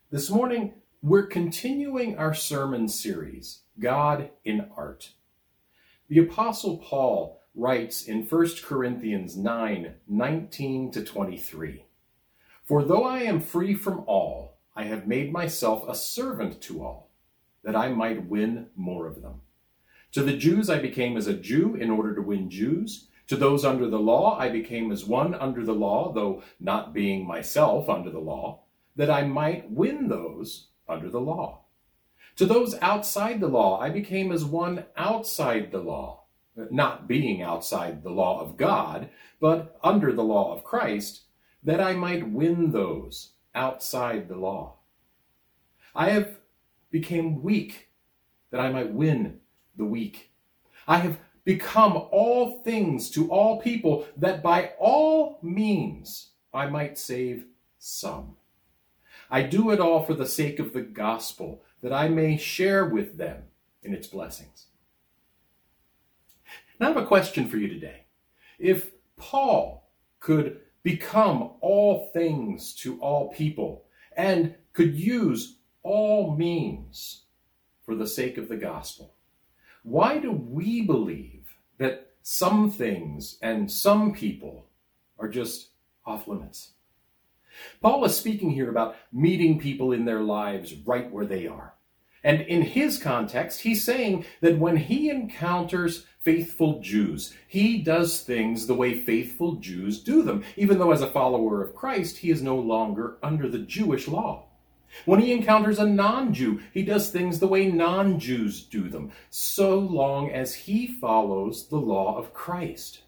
This morning, we're continuing our sermon series, God in Art. The Apostle Paul writes in 1 Corinthians 9:19-23, "For though I am free from all, I have made myself a servant to all, that I might win more of them. To the Jews I became as a Jew in order to win Jews. To those under the law I became as one under the law, though not being myself under the law, that I might win those under the law. To those outside the law I became as one outside the law, not being outside the law of God, but under the law of Christ, that I might win those outside the law. I have become weak, that I might win the weak. I have become all things to all people, that by all means I might save some. I do it all for the sake of the gospel, that I may share with them in its blessings." Now I have a question for you today. If Paul could become all things to all people and could use all means for the sake of the gospel, why do we believe that some things and some people are just off limits? Paul is speaking here about meeting people in their lives right where they are. And in his context, he's saying that when he encounters faithful Jews, he does things the way faithful Jews do them, even though as a follower of Christ, he is no longer under the Jewish law. When he encounters a non-Jew, he does things the way non-Jews do them, so long as he follows the law of Christ.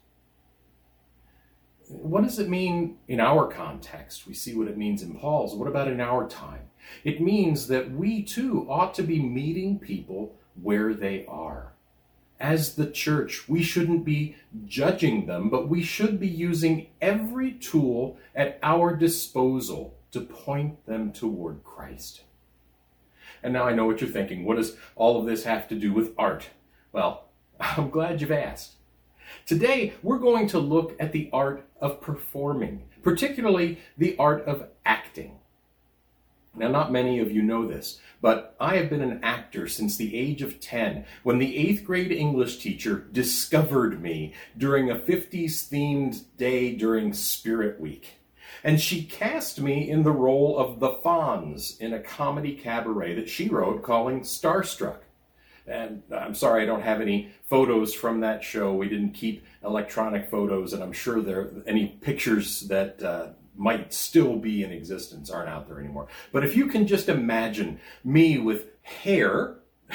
What does it mean in our context? We see what it means in Paul's. What about in our time? It means that we too ought to be meeting people where they are. As the church, we shouldn't be judging them, but we should be using every tool at our disposal to point them toward Christ. And now I know what you're thinking. What does all of this have to do with art? Well, I'm glad you've asked. Today, we're going to look at the art of performing, particularly the art of acting. Now, not many of you know this, but I have been an actor since the age of 10, when the 8th grade English teacher discovered me during a 50s themed day during Spirit Week. And she cast me in the role of the Fonz in a comedy cabaret that she wrote calling Starstruck. And I'm sorry I don't have any photos from that show. We didn't keep electronic photos, and I'm sure any pictures that might still be in existence aren't out there anymore. But if you can just imagine me with hair,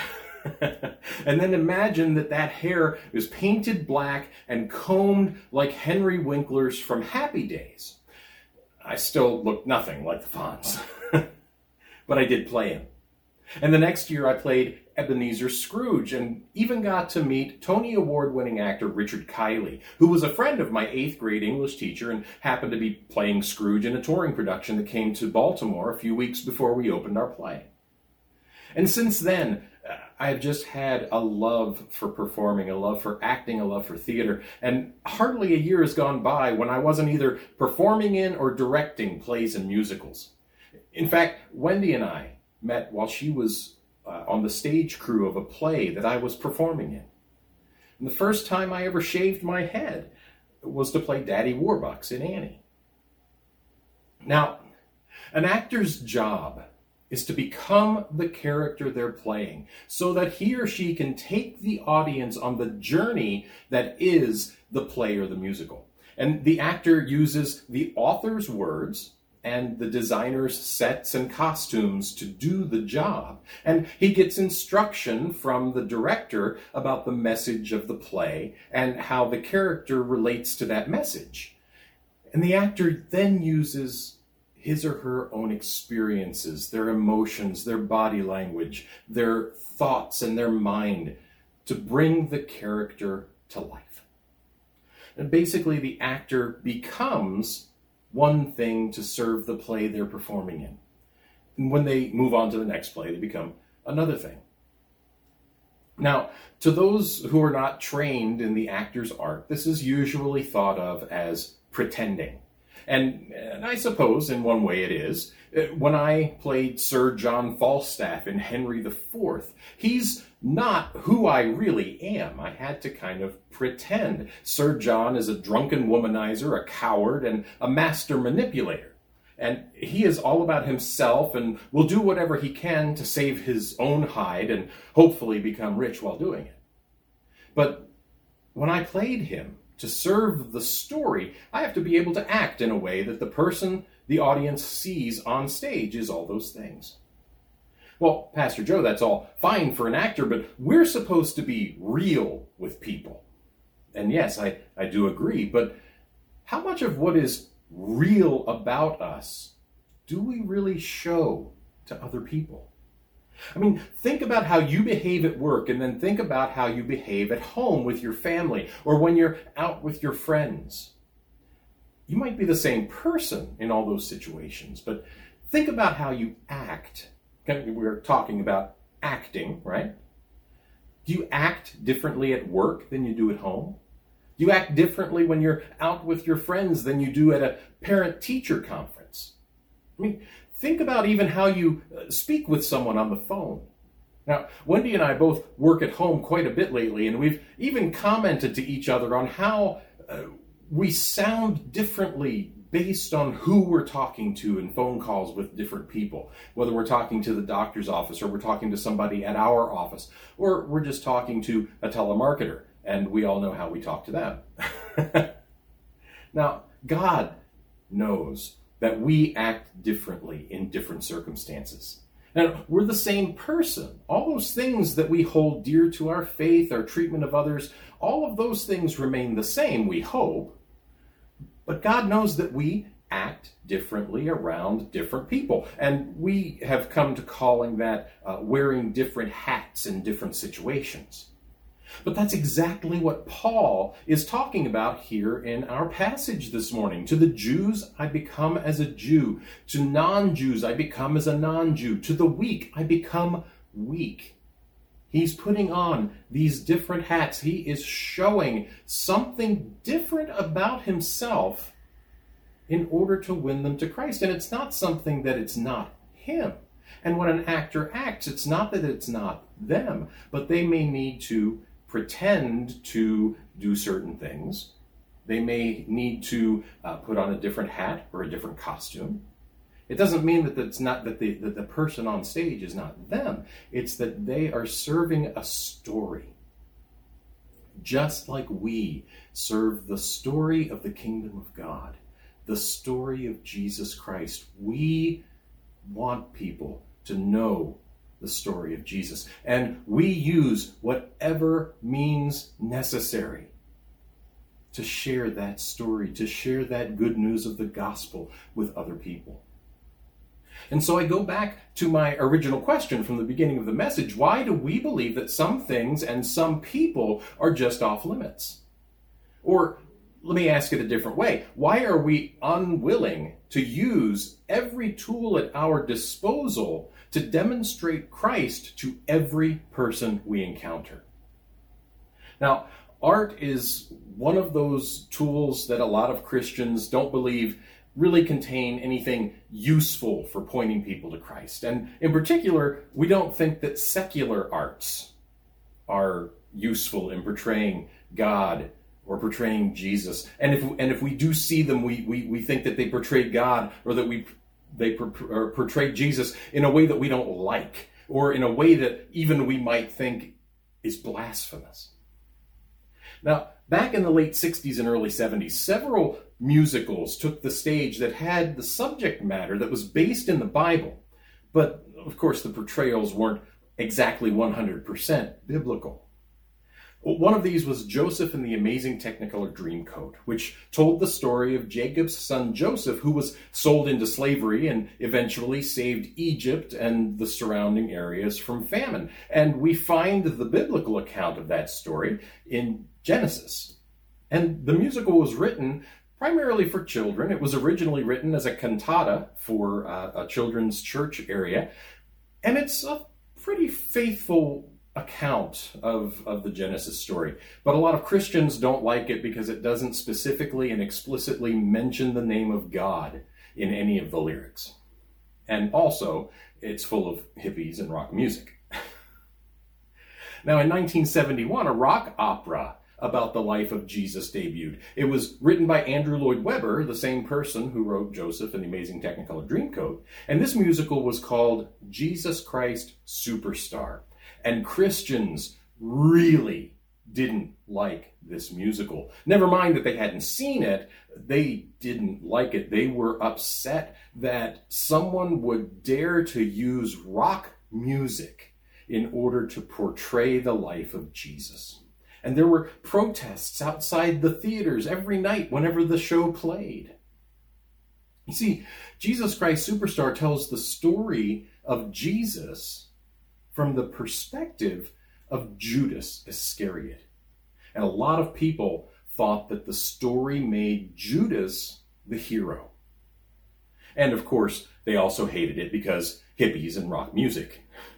and then imagine that hair is painted black and combed like Henry Winkler's from Happy Days. I still look nothing like the Fonz, but I did play him. And the next year I played Ebenezer Scrooge and even got to meet Tony Award-winning actor Richard Kiley, who was a friend of my 8th grade English teacher and happened to be playing Scrooge in a touring production that came to Baltimore a few weeks before we opened our play. And since then, I've just had a love for performing, a love for acting, a love for theater, and hardly a year has gone by when I wasn't either performing in or directing plays and musicals. In fact, Wendy and I met while she was on the stage crew of a play that I was performing in. And the first time I ever shaved my head was to play Daddy Warbucks in Annie. Now, an actor's job is to become the character they're playing so that he or she can take the audience on the journey that is the play or the musical. And the actor uses the author's words and the designer's sets and costumes to do the job. And he gets instruction from the director about the message of the play and how the character relates to that message. And the actor then uses his or her own experiences, their emotions, their body language, their thoughts, and their mind to bring the character to life. And basically, the actor becomes one thing to serve the play they're performing in. And when they move on to the next play, they become another thing. Now, to those who are not trained in the actor's art, this is usually thought of as pretending. And I suppose in one way it is. When I played Sir John Falstaff in Henry IV, he's not who I really am. I had to kind of pretend. Sir John is a drunken womanizer, a coward, and a master manipulator. And he is all about himself and will do whatever he can to save his own hide and hopefully become rich while doing it. But when I played him, to serve the story, I have to be able to act in a way that the person the audience sees on stage is all those things. Well, Pastor Joe, that's all fine for an actor, but we're supposed to be real with people. And yes, I do agree, but how much of what is real about us do we really show to other people? I mean, think about how you behave at work, and then think about how you behave at home with your family or when you're out with your friends. You might be the same person in all those situations, but think about how you act. We're talking about acting, right? Do you act differently at work than you do at home? Do you act differently when you're out with your friends than you do at a parent-teacher conference? I mean, think about even how you speak with someone on the phone. Now, Wendy and I both work at home quite a bit lately, and we've even commented to each other on how we sound differently based on who we're talking to in phone calls with different people, whether we're talking to the doctor's office or we're talking to somebody at our office, or we're just talking to a telemarketer, and we all know how we talk to them. Now, God knows that we act differently in different circumstances. And we're the same person. All those things that we hold dear to our faith, our treatment of others, all of those things remain the same, we hope. But God knows that we act differently around different people. And we have come to calling that wearing different hats in different situations. But that's exactly what Paul is talking about here in our passage this morning. To the Jews, I become as a Jew. To non-Jews, I become as a non-Jew. To the weak, I become weak. He's putting on these different hats. He is showing something different about himself in order to win them to Christ. And it's not something that it's not him. And when an actor acts, it's not that it's not them, but they may need to pretend to do certain things. They may need to put on a different hat or a different costume. It doesn't mean that it's not that the person on stage is not them. It's that they are serving a story. Just like we serve the story of the kingdom of God, the story of Jesus Christ. We want people to know the story of Jesus. And we use whatever means necessary to share that story, to share that good news of the gospel with other people. And so I go back to my original question from the beginning of the message. Why do we believe that some things and some people are just off limits? Or let me ask it a different way. Why are we unwilling to use every tool at our disposal to demonstrate Christ to every person we encounter? Now, art is one of those tools that a lot of Christians don't believe really contain anything useful for pointing people to Christ. And in particular, we don't think that secular arts are useful in portraying God or portraying Jesus. And if we do see them, we think that they portray God or that they portray Jesus in a way that we don't like, or in a way that even we might think is blasphemous. Now, back in the late 60s and early 70s, several musicals took the stage that had the subject matter that was based in the Bible. But, of course, the portrayals weren't exactly 100% biblical. One of these was Joseph and the Amazing Technicolor Dreamcoat, which told the story of Jacob's son Joseph, who was sold into slavery and eventually saved Egypt and the surrounding areas from famine. And we find the biblical account of that story in Genesis. And the musical was written primarily for children. It was originally written as a cantata for a children's church area. And it's a pretty faithful account of the Genesis story, but a lot of Christians don't like it because it doesn't specifically and explicitly mention the name of God in any of the lyrics. And also, it's full of hippies and rock music. Now, in 1971, a rock opera about the life of Jesus debuted. It was written by Andrew Lloyd Webber, the same person who wrote Joseph and the Amazing Technicolor Dreamcoat. And this musical was called Jesus Christ Superstar. And Christians really didn't like this musical. Never mind that they hadn't seen it, they didn't like it. They were upset that someone would dare to use rock music in order to portray the life of Jesus. And there were protests outside the theaters every night whenever the show played. You see, Jesus Christ Superstar tells the story of Jesus from the perspective of Judas Iscariot. And a lot of people thought that the story made Judas the hero. And of course, they also hated it because hippies and rock music.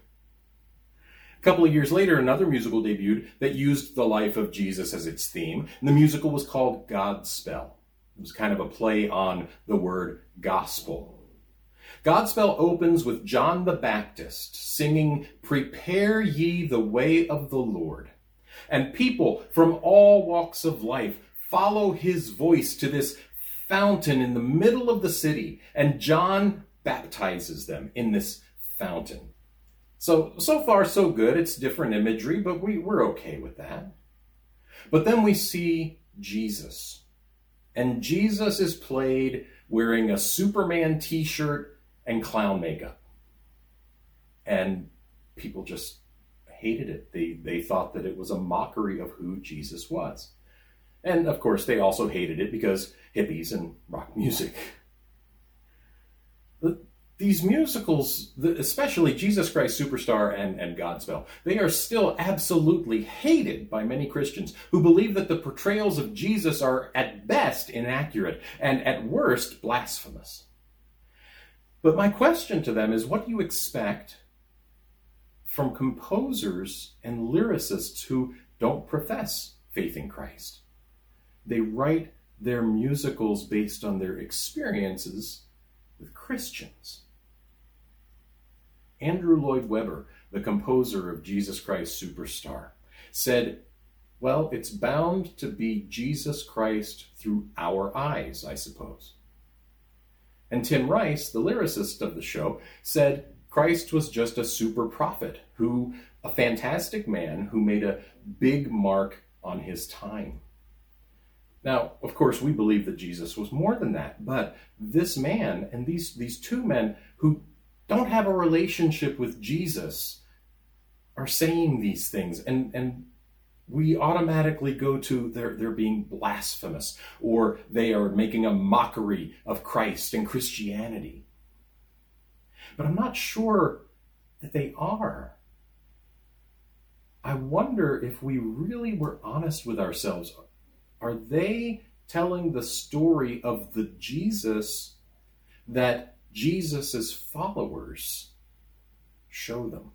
A couple of years later, another musical debuted that used the life of Jesus as its theme. And the musical was called Godspell. It was kind of a play on the word gospel. Godspell opens with John the Baptist singing, "Prepare ye the way of the Lord." And people from all walks of life follow his voice to this fountain in the middle of the city, and John baptizes them in this fountain. So far, so good. It's different imagery, but we're okay with that. But then we see Jesus. And Jesus is played wearing a Superman t-shirt and clown makeup. And people just hated it. They thought that it was a mockery of who Jesus was. And of course, they also hated it because hippies and rock music. These musicals, especially Jesus Christ Superstar and Godspell, they are still absolutely hated by many Christians who believe that the portrayals of Jesus are at best inaccurate and at worst blasphemous. But my question to them is, what do you expect from composers and lyricists who don't profess faith in Christ? They write their musicals based on their experiences with Christians. Andrew Lloyd Webber, the composer of Jesus Christ Superstar, said, well, it's bound to be Jesus Christ through our eyes, I suppose. And Tim Rice, the lyricist of the show, said Christ was just a super prophet, a fantastic man who made a big mark on his time. Now, of course, we believe that Jesus was more than that, but this man and these two men who don't have a relationship with Jesus are saying these things, and we automatically go to they're being blasphemous, or they are making a mockery of Christ and Christianity. But I'm not sure that they are. I wonder if we really were honest with ourselves. Are they telling the story of the Jesus that Jesus' followers show them?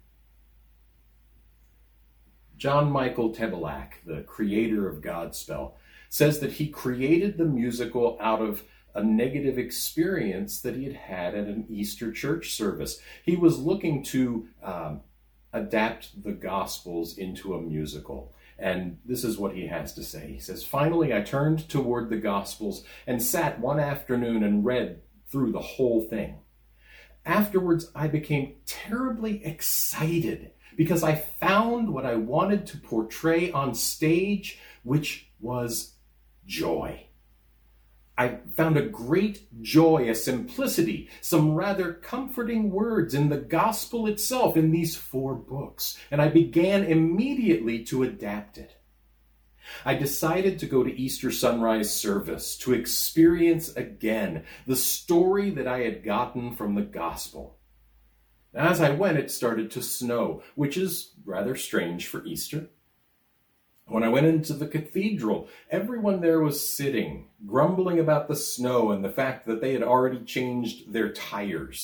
John Michael Tebelak, the creator of Godspell, says that he created the musical out of a negative experience that he had had at an Easter church service. He was looking to adapt the Gospels into a musical. And this is what he has to say. He says, "Finally, I turned toward the Gospels and sat one afternoon and read through the whole thing. Afterwards, I became terribly excited because I found what I wanted to portray on stage, which was joy. I found a great joy, a simplicity, some rather comforting words in the gospel itself in these 4 books, and I began immediately to adapt it. I decided to go to Easter sunrise service to experience again the story that I had gotten from the gospel. As I went, it started to snow, which is rather strange for Easter. When I went into the cathedral, everyone there was sitting, grumbling about the snow and the fact that they had already changed their tires.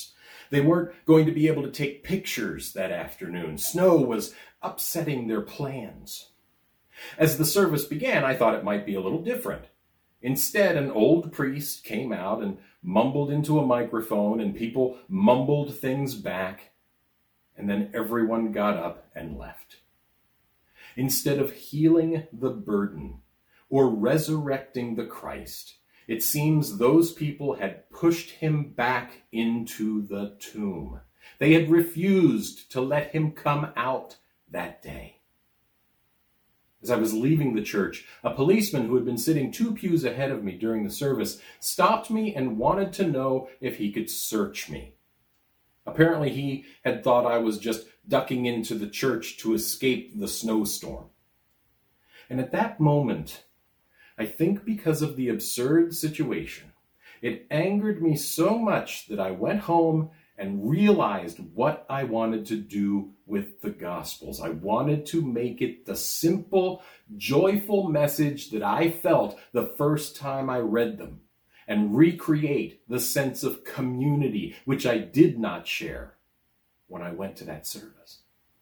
They weren't going to be able to take pictures that afternoon. Snow was upsetting their plans. As the service began, I thought it might be a little different. Instead, an old priest came out and mumbled into a microphone, and people mumbled things back, and then everyone got up and left. Instead of healing the burden or resurrecting the Christ, it seems those people had pushed him back into the tomb. They had refused to let him come out that day. As I was leaving the church, a policeman who had been sitting 2 pews ahead of me during the service stopped me and wanted to know if he could search me. Apparently, he had thought I was just ducking into the church to escape the snowstorm. And at that moment, I think because of the absurd situation, it angered me so much that I went home and realized what I wanted to do with the Gospels. I wanted to make it the simple, joyful message that I felt the first time I read them, and recreate the sense of community which I did not share when I went to that service.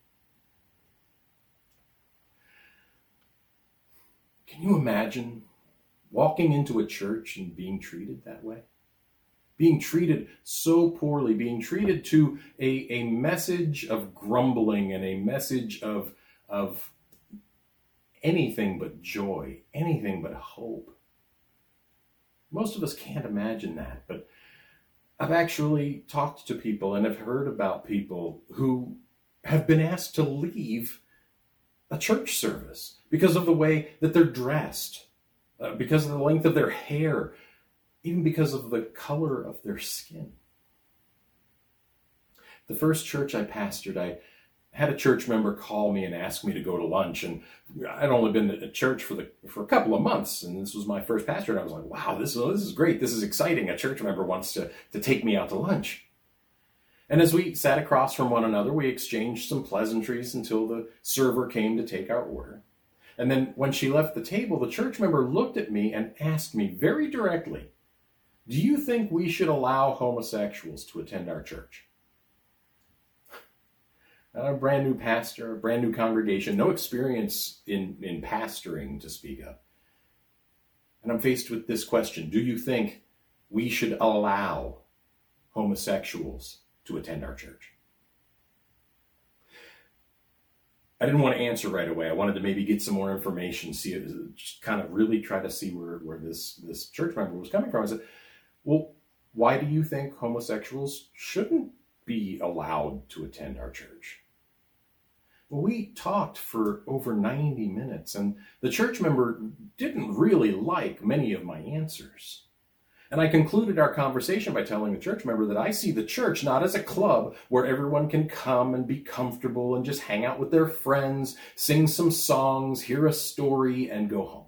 Can you imagine walking into a church and being treated that way? Being treated so poorly, being treated to a message of grumbling and a message of anything but joy, anything but hope. Most of us can't imagine that, but I've actually talked to people and have heard about people who have been asked to leave a church service because of the way that they're dressed, because of the length of their hair, even because of the color of their skin. The first church I pastored, I had a church member call me and ask me to go to lunch, and I'd only been at church for a couple of months, and this was my first pastor, and I was like, wow, this is great, this is exciting. A church member wants to take me out to lunch. And as we sat across from one another, we exchanged some pleasantries until the server came to take our order. And then when she left the table, the church member looked at me and asked me very directly, "Do you think we should allow homosexuals to attend our church?" I'm a brand new pastor, a brand new congregation, no experience in pastoring to speak of. And I'm faced with this question: do you think we should allow homosexuals to attend our church? I didn't want to answer right away. I wanted to maybe get some more information, just kind of really try to see where this church member was coming from. I said, well, why do you think homosexuals shouldn't be allowed to attend our church? Well, we talked for over 90 minutes, and the church member didn't really like many of my answers. And I concluded our conversation by telling the church member that I see the church not as a club where everyone can come and be comfortable and just hang out with their friends, sing some songs, hear a story, and go home.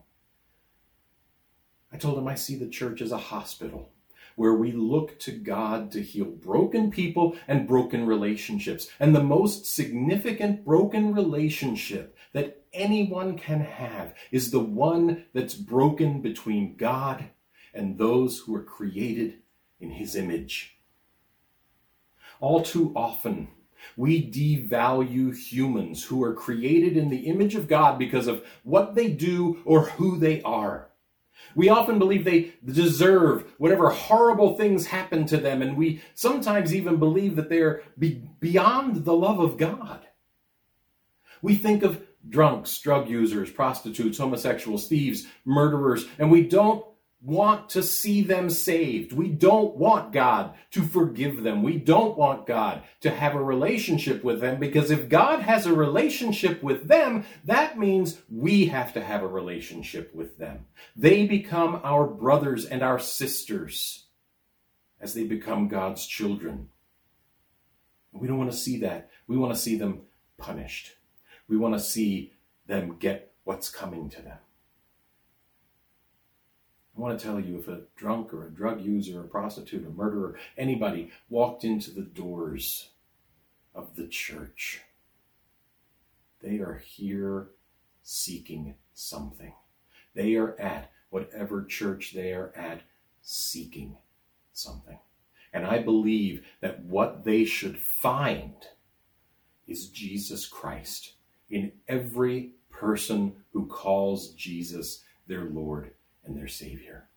I told him I see the church as a hospital where we look to God to heal broken people and broken relationships. And the most significant broken relationship that anyone can have is the one that's broken between God and those who are created in his image. All too often, we devalue humans who are created in the image of God because of what they do or who they are. We often believe they deserve whatever horrible things happen to them, and we sometimes even believe that they're beyond the love of God. We think of drunks, drug users, prostitutes, homosexuals, thieves, murderers, and we don't want to see them saved. We don't want God to forgive them. We don't want God to have a relationship with them, because if God has a relationship with them, that means we have to have a relationship with them. They become our brothers and our sisters as they become God's children. We don't want to see that. We want to see them punished. We want to see them get what's coming to them. I want to tell you, if a drunk or a drug user, a prostitute, a murderer, anybody walked into the doors of the church, they are here seeking something. They are at whatever church they are at seeking something. And I believe that what they should find is Jesus Christ in every person who calls Jesus their Lord and their Savior.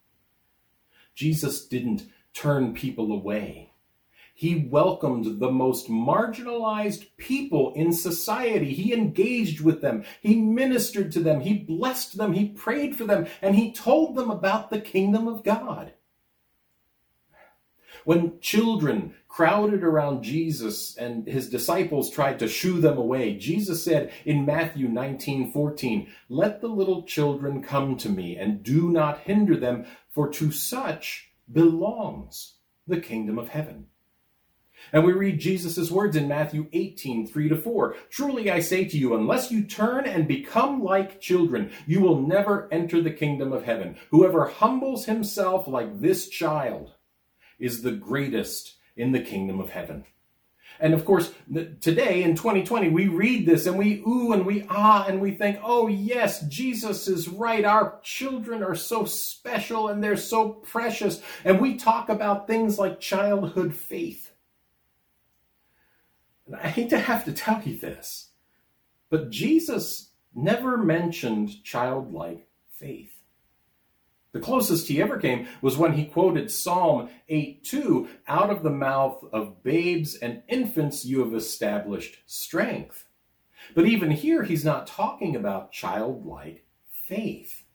Jesus didn't turn people away. He welcomed the most marginalized people in society. He engaged with them. He ministered to them. He blessed them. He prayed for them. And he told them about the kingdom of God. When children crowded around Jesus and his disciples tried to shoo them away, Jesus said in Matthew 19:14, "Let the little children come to me, and do not hinder them, for to such belongs the kingdom of heaven." And we read Jesus' words in Matthew 18:3-4. "Truly I say to you, unless you turn and become like children, you will never enter the kingdom of heaven. Whoever humbles himself like this child is the greatest in the kingdom of heaven." And of course, today in 2020, we read this and we ooh and we ah and we think, oh yes, Jesus is right. Our children are so special and they're so precious. And we talk about things like childhood faith. And I hate to have to tell you this, but Jesus never mentioned childlike faith. The closest he ever came was when he quoted Psalm 8:2, "Out of the mouth of babes and infants you have established strength." But even here, he's not talking about childlike faith.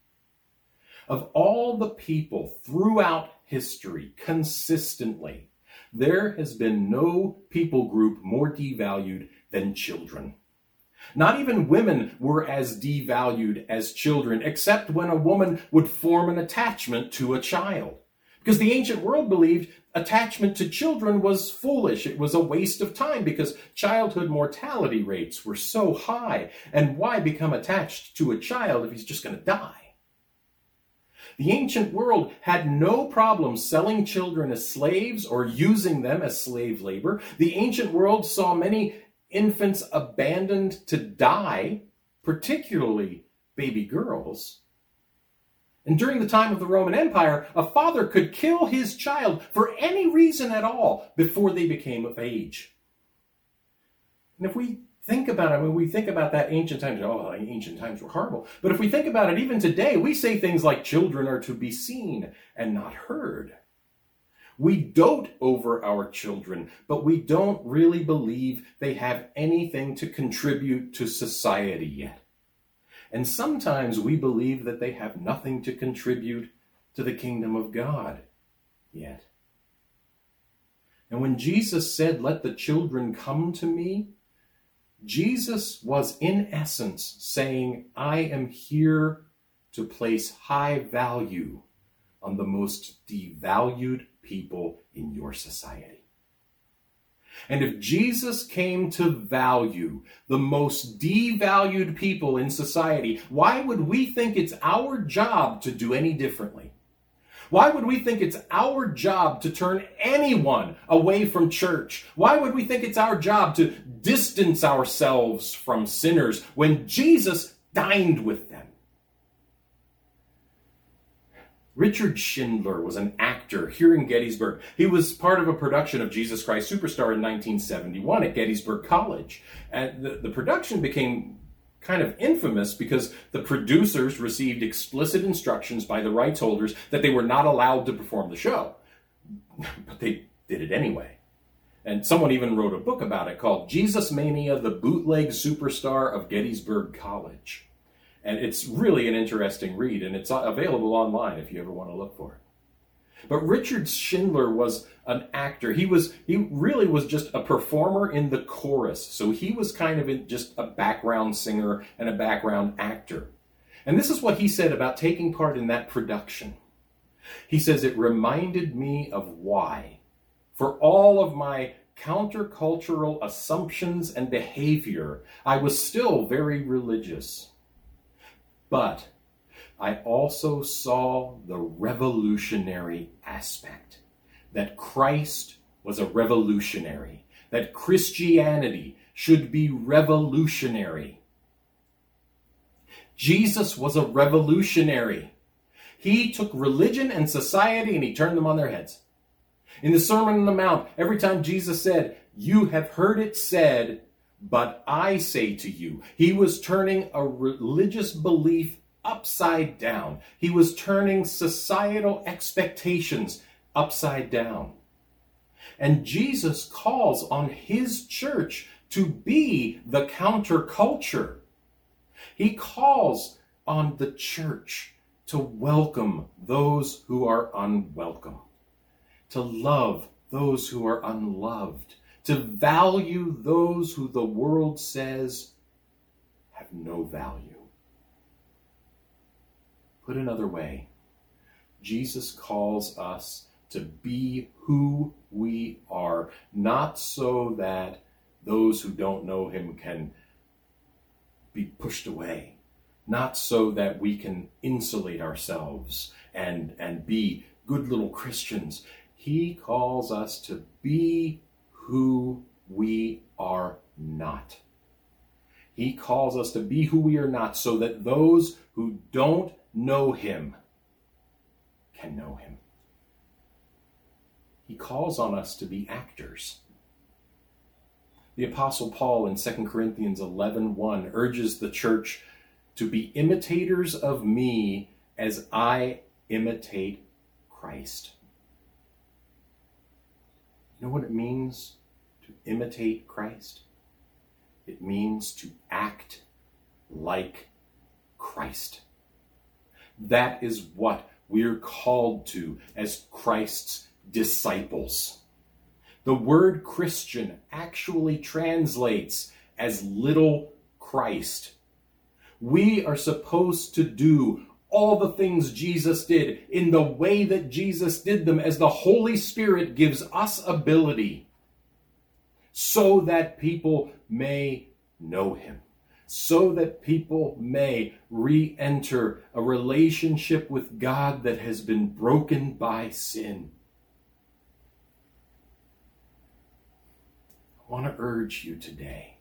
Of all the people throughout history, consistently, there has been no people group more devalued than children. Not even women were as devalued as children, except when a woman would form an attachment to a child. Because the ancient world believed attachment to children was foolish. It was a waste of time because childhood mortality rates were so high. And why become attached to a child if he's just going to die? The ancient world had no problem selling children as slaves or using them as slave labor. The ancient world saw many infants abandoned to die, particularly baby girls. And during the time of the Roman Empire, a father could kill his child for any reason at all before they became of age. And if we think about it, when we think about that ancient times, ancient times were horrible. But if we think about it, even today, we say things like children are to be seen and not heard. We dote over our children, but we don't really believe they have anything to contribute to society yet. And sometimes we believe that they have nothing to contribute to the kingdom of God yet. And when Jesus said, "Let the children come to me," Jesus was in essence saying, I am here to place high value on the most devalued people in your society. And if Jesus came to value the most devalued people in society, why would we think it's our job to do any differently? Why would we think it's our job to turn anyone away from church? Why would we think it's our job to distance ourselves from sinners when Jesus dined with them? Richard Schindler was an actor here in Gettysburg. He was part of a production of Jesus Christ Superstar in 1971 at Gettysburg College. And the production became kind of infamous because the producers received explicit instructions by the rights holders that they were not allowed to perform the show. But they did it anyway. And someone even wrote a book about it called Jesus Mania, the Bootleg Superstar of Gettysburg College. And it's really an interesting read, and it's available online if you ever want to look for it. But Richard Schindler was an actor. He really was just a performer in the chorus. So he was kind of just a background singer and a background actor. And this is what he said about taking part in that production. He says, "It reminded me of why, for all of my countercultural assumptions and behavior, I was still very religious. But I also saw the revolutionary aspect, that Christ was a revolutionary, that Christianity should be revolutionary. Jesus was a revolutionary. He took religion and society and he turned them on their heads. In the Sermon on the Mount, every time Jesus said, "You have heard it said, but I say to you," he was turning a religious belief upside down. He was turning societal expectations upside down. And Jesus calls on his church to be the counterculture. He calls on the church to welcome those who are unwelcome, to love those who are unloved, to value those who the world says have no value. Put another way, Jesus calls us to be who we are, not so that those who don't know him can be pushed away, not so that we can insulate ourselves and be good little Christians. He calls us to be who we are not. He calls us to be who we are not so that those who don't know him can know him. He calls on us to be actors. The Apostle Paul in 2 Corinthians 11:1 urges the church to be imitators of me as I imitate Christ. You know what it means to imitate Christ? It means to act like Christ. That is what we're called to as Christ's disciples. The word Christian actually translates as little Christ. We are supposed to do all the things Jesus did in the way that Jesus did them as the Holy Spirit gives us ability, so that people may know him, so that people may re-enter a relationship with God that has been broken by sin. I want to urge you today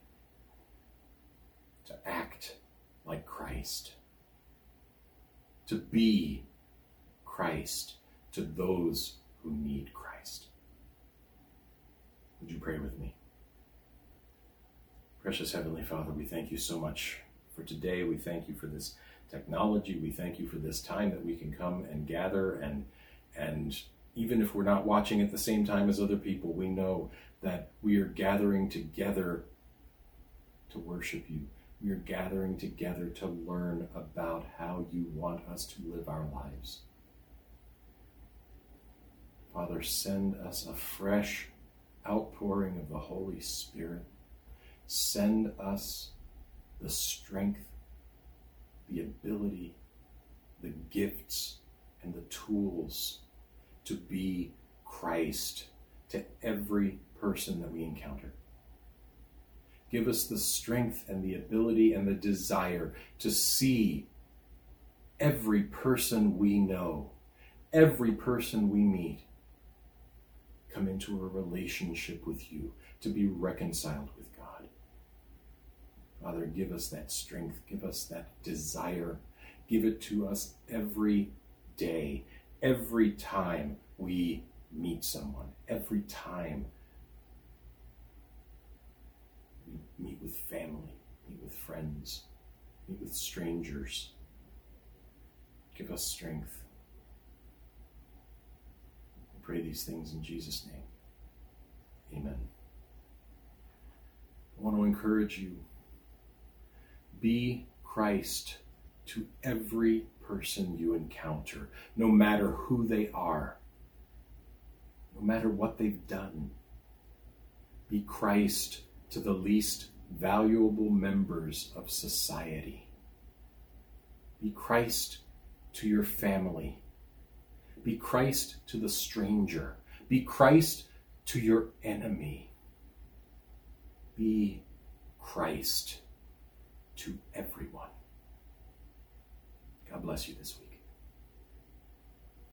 to act like Christ, to be Christ to those who need Christ. Would you pray with me? Precious Heavenly Father, we thank you so much for today. We thank you for this technology. We thank you for this time that we can come and gather, and even if we're not watching at the same time as other people, we know that we are gathering together to worship you. We are gathering together to learn about how you want us to live our lives. Father, send us a fresh outpouring of the Holy Spirit. Send us the strength, the ability, the gifts, and the tools to be Christ to every person that we encounter. Give us the strength and the ability and the desire to see every person we know, every person we meet, come into a relationship with you, to be reconciled with God. Father, give us that strength, give us that desire, give it to us every day, every time we meet someone, every time we meet with family, meet with friends, meet with strangers. Give us strength. We pray these things in Jesus' name. Amen. I want to encourage you. Be Christ to every person you encounter, no matter who they are, no matter what they've done. Be Christ to the least valuable members of society. Be Christ to your family. Be Christ to the stranger. Be Christ to your enemy. Be Christ to everyone. God bless you this week.